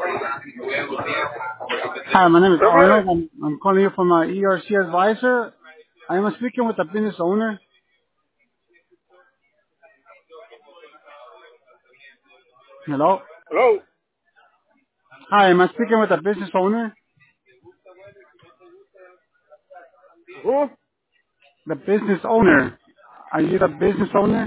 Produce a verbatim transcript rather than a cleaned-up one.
Hi, my name is Somebody? Arnold. I'm, I'm calling you from uh, E R C Advisor. I am speaking with the business owner. Hello. Hello? Hi, am I speaking with the business owner? Who? The business owner. Are you the business owner?